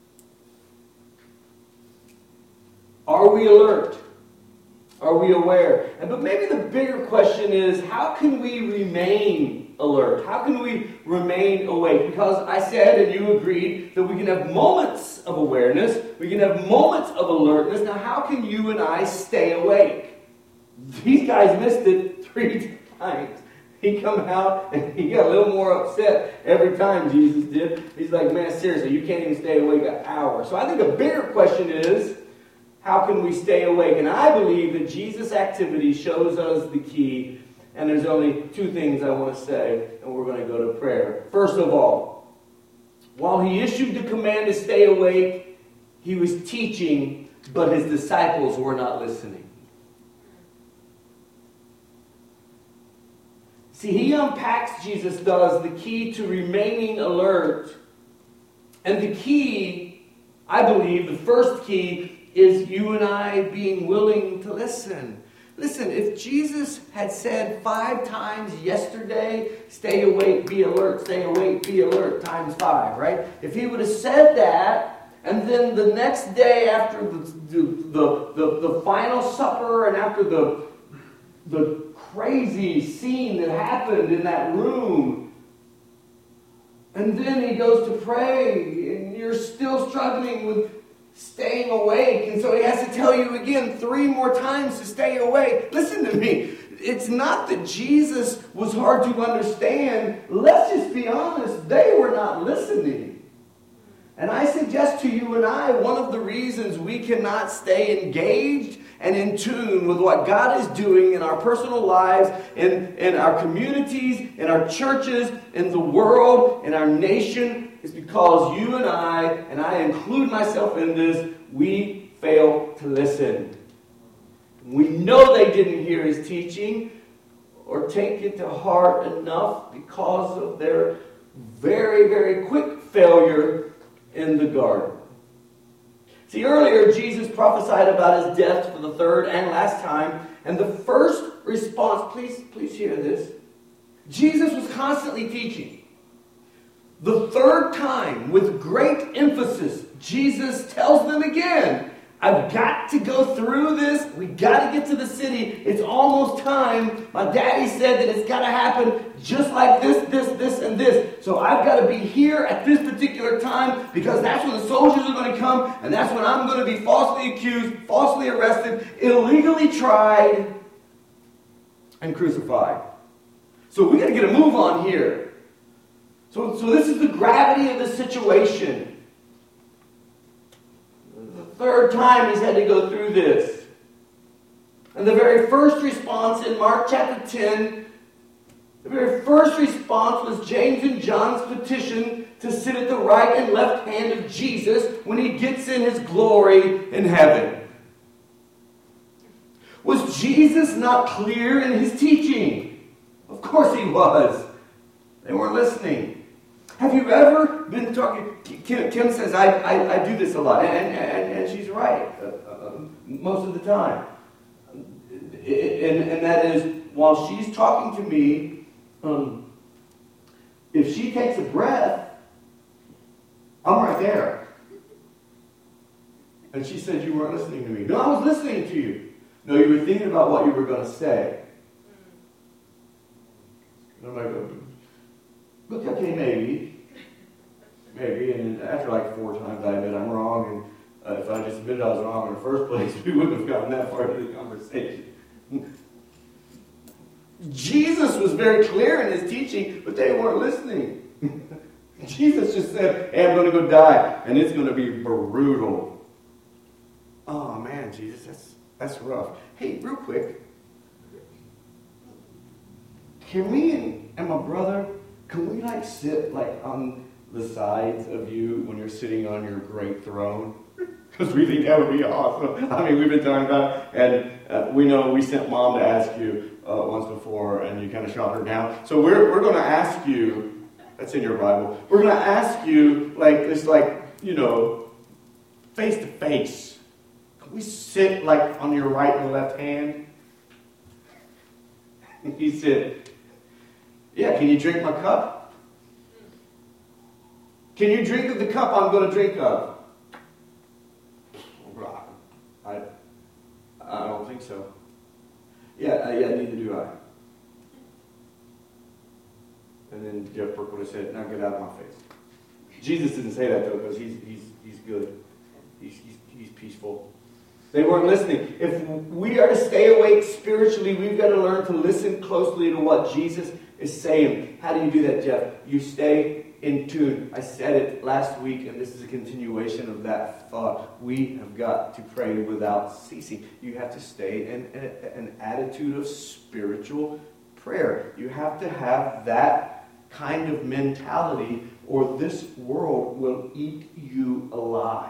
Are we alert? Are we aware? And but maybe the bigger question is, how can we remain alert? How can we remain awake? Because I said, and you agreed, that we can have moments of awareness. We can have moments of alertness. Now, how can you and I stay awake? These guys missed it three times. He come out and he got a little more upset every time Jesus did. He's like, man, seriously, you can't even stay awake an hour. So I think a bigger question is, how can we stay awake? And I believe that Jesus' activity shows us the key. And there's only two things I want to say, and we're going to go to prayer. First of all, while He issued the command to stay awake, He was teaching, but His disciples were not listening. See, He unpacks, Jesus does, the key to remaining alert. And the key, I believe, the first key, is you and I being willing to listen. Listen, if Jesus had said five times yesterday, stay awake, be alert, stay awake, be alert, times five, right? If He would have said that, and then the next day after the, the, the, the, the final supper and after the, the crazy scene that happened in that room, and then He goes to pray, and you're still struggling with staying awake, and so He has to tell you again three more times to stay awake. Listen to me. It's not that Jesus was hard to understand. Let's just be honest. They were not listening. And I suggest to you and I, one of the reasons we cannot stay engaged and in tune with what God is doing in our personal lives, in, in our communities, in our churches, in the world, in our nation, is because you and I, and I include myself in this, we fail to listen. We know they didn't hear His teaching or take it to heart enough because of their very, very quick failure in the garden. See, earlier Jesus prophesied about His death for the third and last time, and the first response, please, please hear this. Jesus was constantly teaching. The third time, with great emphasis, Jesus tells them again, I've got to go through this. We got to get to the city. It's almost time. My daddy said that it's got to happen just like this, this, this, and this. So I've got to be here at this particular time because that's when the soldiers are going to come, and that's when I'm going to be falsely accused, falsely arrested, illegally tried, and crucified. So we got to get a move on here. So, so this is the gravity of the situation. The third time He's had to go through this. And the very first response in Mark chapter ten, the very first response was James and John's petition to sit at the right and left hand of Jesus when He gets in His glory in heaven. Was Jesus not clear in His teaching? Of course He was. They weren't listening. Have you ever been talking. Kim, Kim says I, I, I do this a lot, and, and, and she's right uh, uh, most of the time. And, and that is, while she's talking to me, um, if she takes a breath, I'm right there. And she said, you weren't listening to me. No, I was listening to you. No, you were thinking about what you were going to say. And I'm like, look, okay, maybe. Maybe. And after like four times, I admit I'm wrong. And uh, if I just admitted I was wrong in the first place, we wouldn't have gotten that far into the conversation. Jesus was very clear in his teaching, but they weren't listening. Jesus just said, hey, I'm going to go die, and it's going to be brutal. Oh, man, Jesus, that's that's rough. Hey, real quick, can we and, and my brother, can we like sit like on the sides of you when you're sitting on your great throne? Because we think that would be awesome. I mean, we've been talking about it, and uh, we know we sent Mom to ask you uh, once before, and you kind of shot her down. So we're we're going to ask you, that's in your Bible, we're going to ask you, like, it's like, you know, face to face. Can we sit, like, on your right and left hand? He said, yeah, can you drink my cup? Can you drink of the cup I'm going to drink of? I, I don't think so. Yeah, uh, yeah, neither do I. And then Jeff Burke would have said, now get out of my face. Jesus didn't say that, though, because he's, he's, he's good. He's, he's, he's peaceful. They weren't listening. If we are to stay awake spiritually, we've got to learn to listen closely to what Jesus is saying. How do you do that, Jeff? You stay in tune. I said it last week, and this is a continuation of that thought. We have got to pray without ceasing. You have to stay in, in an attitude of spiritual prayer. You have to have that kind of mentality, or this world will eat you alive.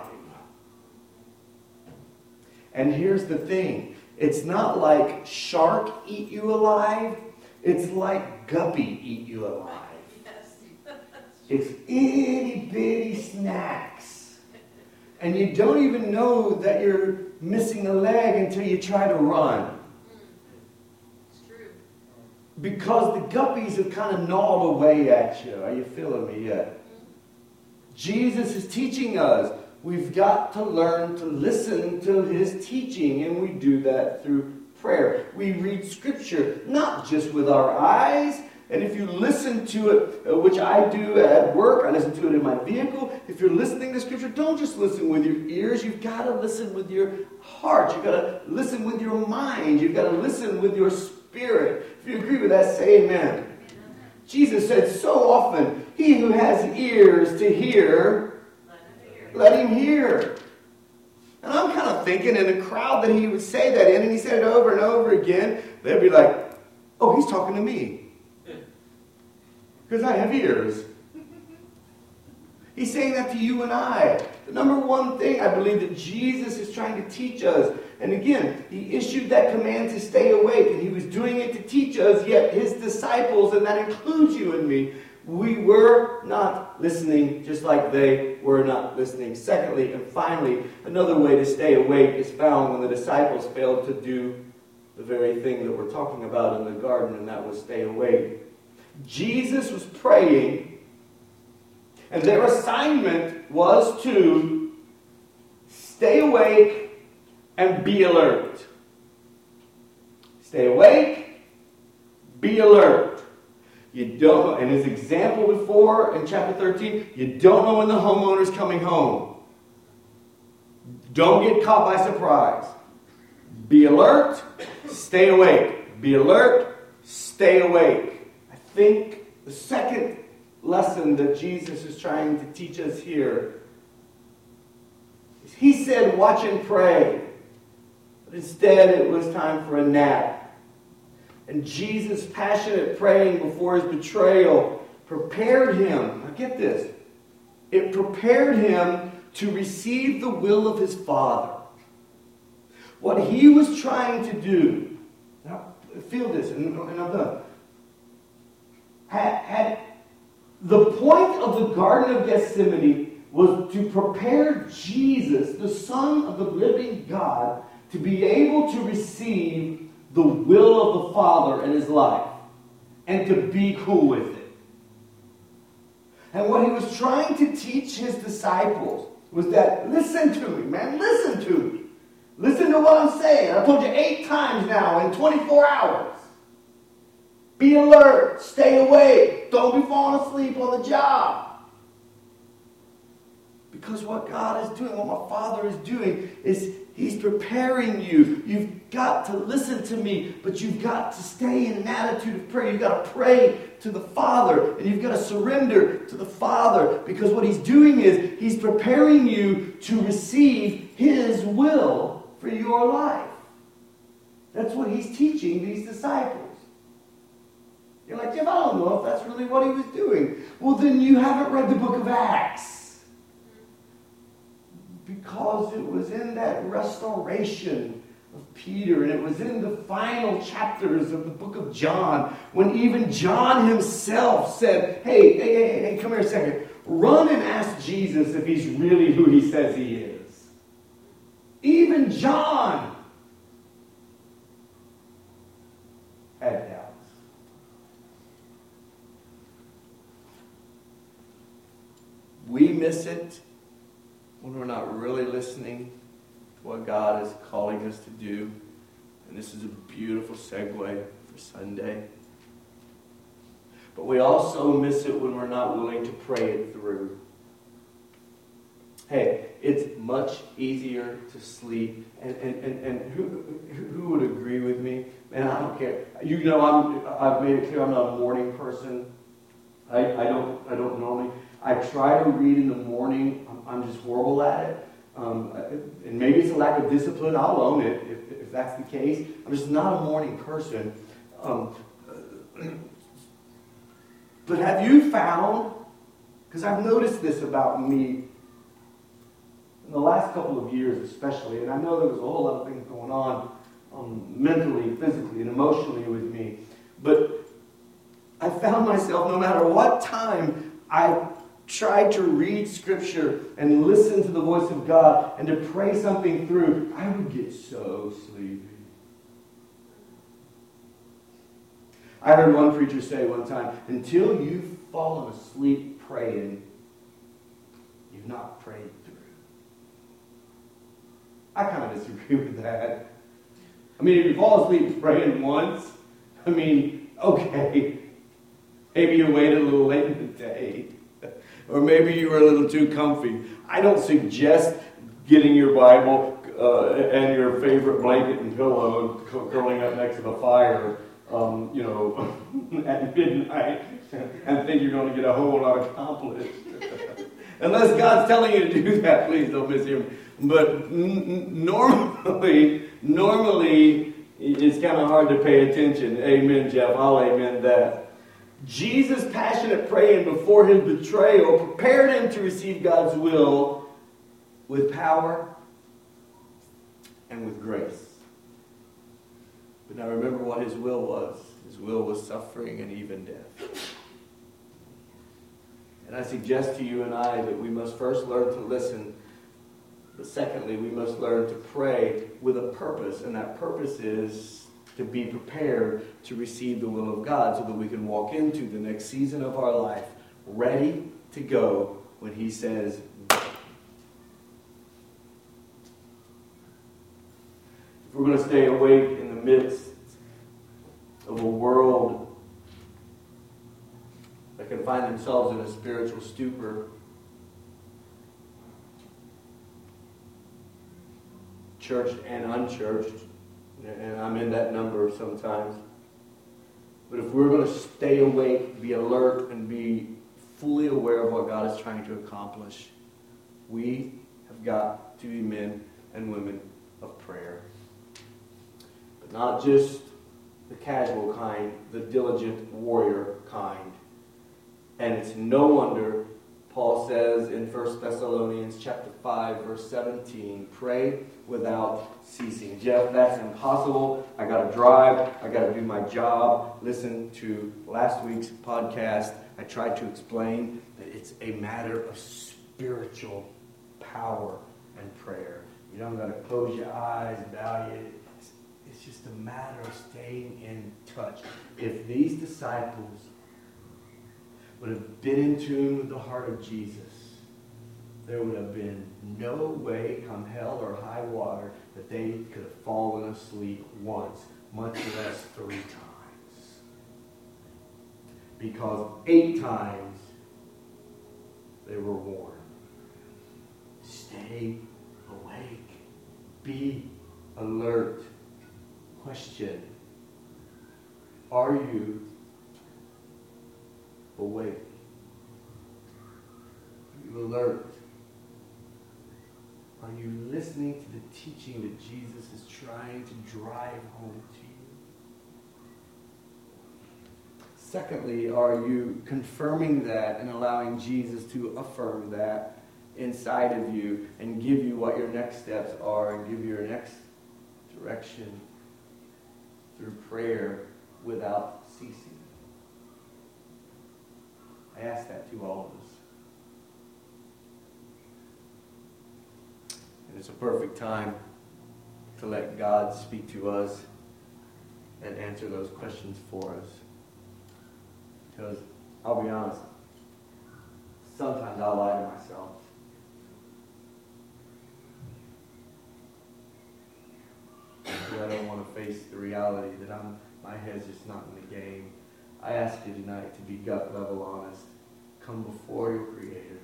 And here's the thing. It's not like shark eat you alive. It's like guppy eat you alive. It's itty bitty snacks. And you don't even know that you're missing a leg until you try to run. It's true. Because the guppies have kind of gnawed away at you. Are you feeling me yet? Jesus is teaching us. We've got to learn to listen to his teaching, and we do that through prayer. We read Scripture, not just with our eyes. And if you listen to it, uh, which I do at work, I listen to it in my vehicle. If you're listening to Scripture, don't just listen with your ears. You've got to listen with your heart. You've got to listen with your mind. You've got to listen with your spirit. If you agree with that, say amen. Amen. Jesus said so often, he who has ears to hear, let him hear. And I'm kind of thinking in a crowd that he would say that in, and he said it over and over again, they'd be like, oh, he's talking to me. Because I have ears. He's saying that to you and I. The number one thing I believe that Jesus is trying to teach us, and again, he issued that command to stay awake, and he was doing it to teach us, yet his disciples, and that includes you and me, we were not listening just like they were not listening. Secondly, and finally, another way to stay awake is found when the disciples failed to do the very thing that we're talking about in the garden, and that was stay awake. Jesus was praying, and their assignment was to stay awake and be alert. Stay awake, be alert. You don't know, and his example before in chapter thirteen, you don't know when the homeowner's coming home. Don't get caught by surprise. Be alert, stay awake. Be alert, stay awake. I think the second lesson that Jesus is trying to teach us here is he said, watch and pray. But instead it was time for a nap. And Jesus' passionate praying before his betrayal prepared him. Now get this. It prepared him to receive the will of his Father. What he was trying to do, now feel this, and, and I'm done. Had, had The point of the Garden of Gethsemane was to prepare Jesus, the Son of the living God, to be able to receive the will of the Father in his life and to be cool with it. And what he was trying to teach his disciples was that, listen to me, man, listen to me. Listen to what I'm saying. I told you eight times now in twenty-four hours. Be alert. Stay awake. Don't be falling asleep on the job. Because what God is doing, what my Father is doing, is He's preparing you. You've got to listen to me, but you've got to stay in an attitude of prayer. You've got to pray to the Father, and you've got to surrender to the Father, because what He's doing is He's preparing you to receive His will for your life. That's what He's teaching these disciples. You're like, Jeff, I don't know if that's really what He was doing. Well, then you haven't read the book of Acts. Because it was in that restoration of Peter, and it was in the final chapters of the book of John, when even John himself said, hey, hey, hey, hey, come here a second. Run and ask Jesus if He's really who He says He is. Even John had doubts. We miss it when we're not really listening to what God is calling us to do. And this is a beautiful segue for Sunday. But we also miss it when we're not willing to pray it through. Hey, it's much easier to sleep. And, and, and, and who, who would agree with me? Man, I don't care. You know, I'm, I've made it clear I'm not a morning person. I, I don't I don't normally. I try to read in the morning. I'm, I'm just horrible at it. Um, and maybe it's a lack of discipline. I'll own it if, if that's the case. I'm just not a morning person. Um, but have you found, because I've noticed this about me in the last couple of years especially, and I know there was a whole lot of things going on um, mentally, physically, and emotionally with me, but I found myself, no matter what time I tried to read Scripture and listen to the voice of God and to pray something through, I would get so sleepy. I heard one preacher say one time, until you've fallen asleep praying, you've not prayed through. I kind of disagree with that. I mean, if you fall asleep praying once, I mean, okay, maybe you waited a little late in the day. Or maybe you were a little too comfy. I don't suggest getting your Bible uh, and your favorite blanket and pillow and curling up next to the fire, um, you know, at midnight and think you're going to get a whole lot accomplished. Unless God's telling you to do that, please don't mishear me. But n- normally, normally it's kind of hard to pay attention. Amen, Jeff. I'll amen that. Jesus' passionate praying before His betrayal prepared Him to receive God's will with power and with grace. But now remember what His will was. His will was suffering and even death. And I suggest to you and I that we must first learn to listen, but secondly, we must learn to pray with a purpose, and that purpose is to be prepared to receive the will of God so that we can walk into the next season of our life ready to go when He says go. If we're going to stay awake in the midst of a world that can find themselves in a spiritual stupor, churched and unchurched, and I'm in that number sometimes. But if we're going to stay awake, be alert, and be fully aware of what God is trying to accomplish, we have got to be men and women of prayer. But not just the casual kind, the diligent warrior kind. And it's no wonder Paul says in First Thessalonians chapter five, verse seventeen, pray without ceasing. Jeff, that's impossible. I got to drive. I got to do my job. Listen to last week's podcast. I tried to explain that it's a matter of spiritual power and prayer. You don't got to close your eyes, bow your head. It's, it's just a matter of staying in touch. If these disciples would have been in tune with the heart of Jesus, there would have been no way, come hell or high water, that they could have fallen asleep once, much less three times. Because eight times they were warned. Stay awake. Be alert. Question: are you awake? Are you alert? Are you listening to the teaching that Jesus is trying to drive home to you? Secondly, are you confirming that and allowing Jesus to affirm that inside of you and give you what your next steps are and give you your next direction through prayer without ceasing? I ask that to all of us. And it's a perfect time to let God speak to us and answer those questions for us. Because, I'll be honest, sometimes I lie to myself. I don't want to face the reality that I'm, my head's just not in the game. I ask you tonight to be gut level honest. Come before your Creator.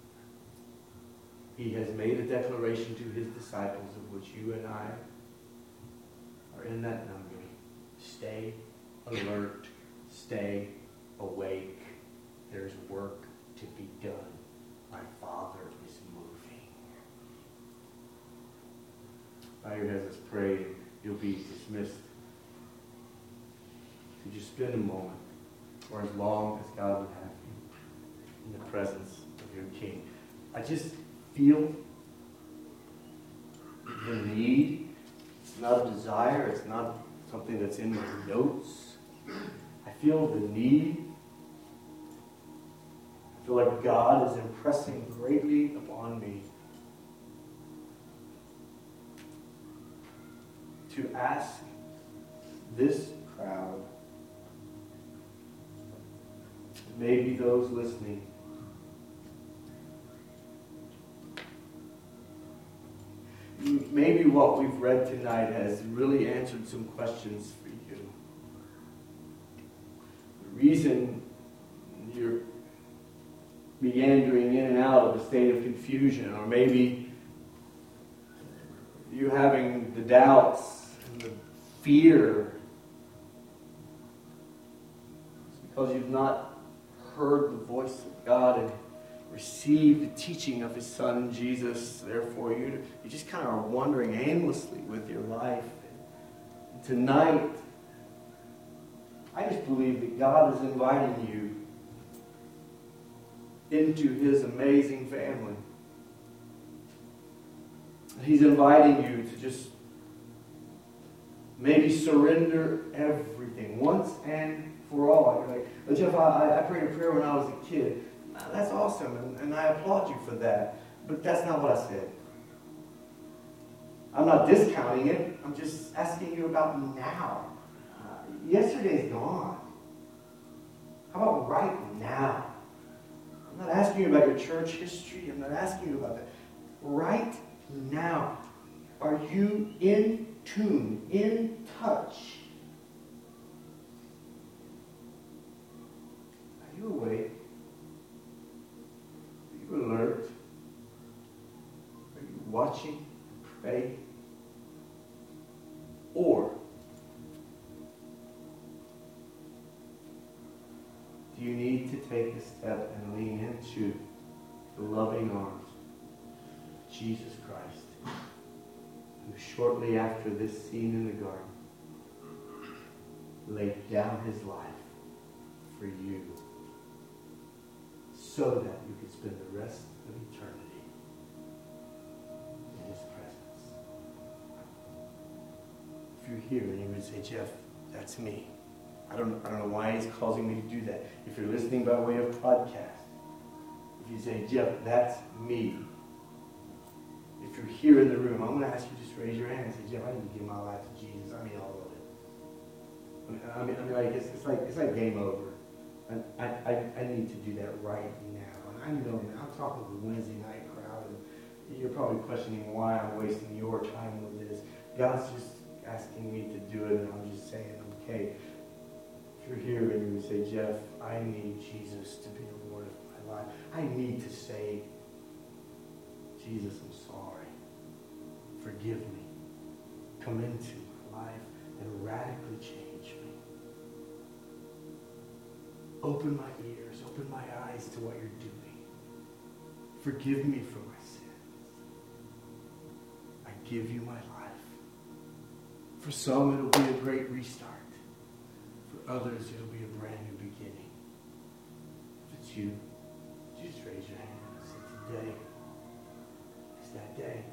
He has made a declaration to his disciples of which you and I are in that number. Stay alert. Stay awake. There's work to be done. My Father is moving. Bow your heads, let's pray. You'll be dismissed. Could you spend a moment, or as long as God would have you, in the presence of your King? I just feel the need. It's not a desire. It's not something that's in my notes. I feel the need. I feel like God is impressing greatly upon me to ask this crowd, maybe those listening, maybe what we've read tonight has really answered some questions for you. The reason you're meandering in and out of a state of confusion, or maybe you having the doubts and the fear, it's because you've not heard the voice of God and received the teaching of his Son, Jesus. Therefore, you, you just kind of are wandering aimlessly with your life. And tonight, I just believe that God is inviting you into his amazing family. He's inviting you to just maybe surrender everything once and for all. You're like, but Jeff, I, I prayed a prayer when I was a kid. That's awesome, and, and I applaud you for that. But that's not what I said. I'm not discounting it. I'm just asking you about now. Uh, yesterday's gone. How about right now? I'm not asking you about your church history. I'm not asking you about that. Right now, are you in tune, in touch? Are you awake? Are you alert? Are you watching, praying? Or do you need to take a step and lean into the loving arms of Jesus Christ, who shortly after this scene in the garden laid down his life for you, so that you could spend the rest of eternity in his presence. If you're here and you would say, Jeff, that's me. I don't, I don't know why he's causing me to do that. If you're listening by way of podcast, if you say, Jeff, that's me. If you're here in the room, I'm going to ask you just raise your hand and say, Jeff, I need to give my life to Jesus. I mean, all of it. I mean, I mean, like it's, it's like it's like game over. And I, I, I need to do that right now. And I know, man, I'm talking to the Wednesday night crowd, and you're probably questioning why I'm wasting your time with this. God's just asking me to do it, and I'm just saying, okay. If you're here and you say, Jeff, I need Jesus to be the Lord of my life. I need to say, Jesus, I'm sorry. Forgive me. Come into my life and radically change me. Open my ears, open my eyes to what you're doing. Forgive me for my sins. I give you my life. For some, it'll be a great restart. For others, it'll be a brand new beginning. If it's you, just raise your hand and say, today is that day.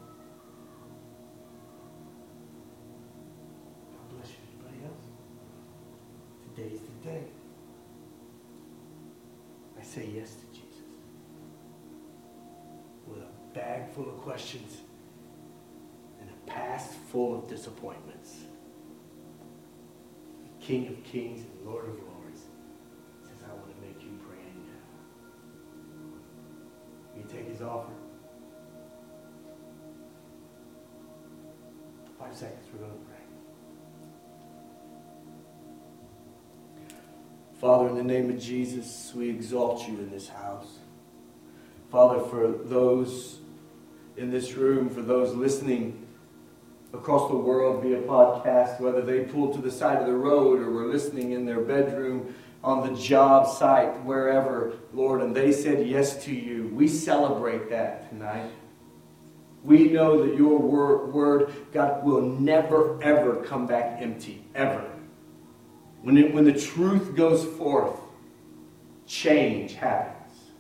God bless you. Anybody else? Today's the day. I say yes to Jesus. With a bag full of questions and a past full of disappointments. The King of Kings and Lord of Lords says, I want to make you brand new. You take his offer. Five seconds, we're going to pray. Father, in the name of Jesus, we exalt you in this house. Father, for those in this room, for those listening across the world via podcast, whether they pulled to the side of the road or were listening in their bedroom, on the job site, wherever, Lord, and they said yes to you, we celebrate that tonight. We know that your word, word, God, will never, ever come back empty, ever. When, it, when the truth goes forth, change happens.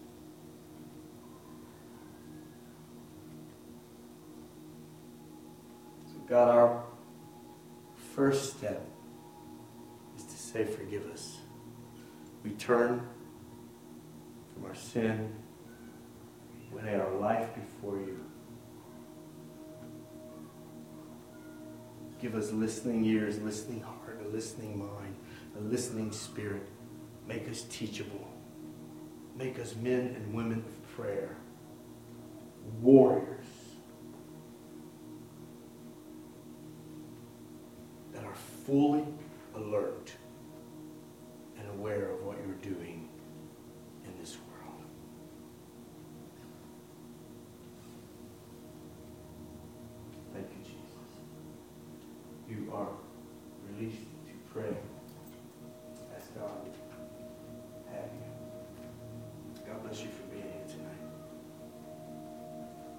So God, our first step is to say, forgive us. We turn from our sin. We lay our life before you. Give us listening ears, listening heart, a listening mind, a listening spirit. Make us teachable. Make us men and women of prayer. Warriors that are fully alert and aware of what you're doing in this world.